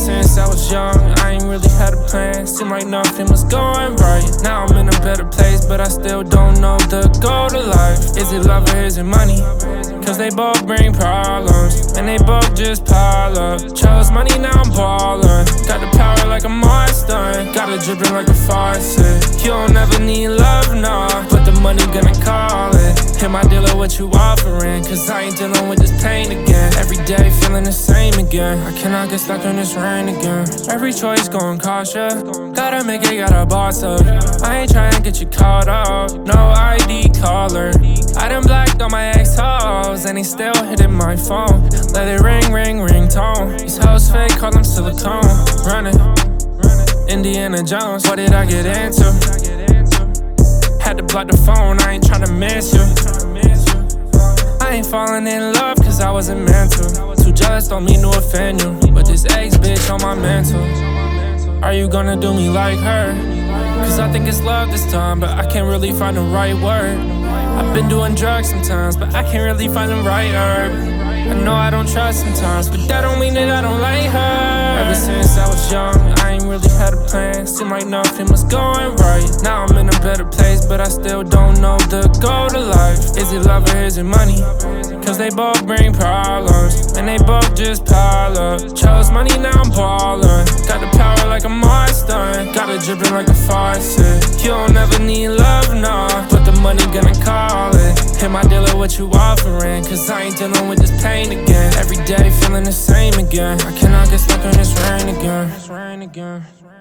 since I was young, I ain't really had a plan. Seemed like nothing was going right. Now I'm in a better place, but I still don't know the goal to life. Is it love or is it money? Cause they both bring problems, and they both just pile up. Chose money, now I'm ballin'. Got the power like a monster, got it drippin' like a faucet. You don't ever need love, no, but the money gonna call it. Hit my dealer, what you offering? Cause I ain't dealing with this pain again. Every day feeling the same again. I cannot get stuck in this rain again. Every choice gon' cost ya. Gotta make it, gotta boss up. I ain't tryna get you caught up. No ID caller. I done blacked all my ex-hoes, and he still hitting my phone. Let it ring, ring, ringtone. These hoes fake, call them silicone. Running, Indiana Jones. What did I get into? Had to block the phone, I ain't tryna miss you. I ain't falling in love cause I wasn't meant to. Too jealous, don't mean to offend you, but this ex bitch on my mental. Are you gonna do me like her? Cause I think it's love this time, but I can't really find the right word. I've been doing drugs sometimes, but I can't really find the right herb. I know I don't trust sometimes, but that don't mean that I don't like her. Ever since I was young, I ain't really had a plan. Seemed like nothing was going right. Now I'm in a better place, but I still don't know the goal to life. Is it love or is it money? Cause they both bring problems, and they both just pile up. Chose money, now I'm ballin'. Got the power like a monster, got it drippin' like a faucet. You don't ever need love, no, but the money gonna call it. Hit my dealer, what you offering? Cause I ain't dealing with this pain again. Every day feeling the same again. I cannot get stuck in this rain again.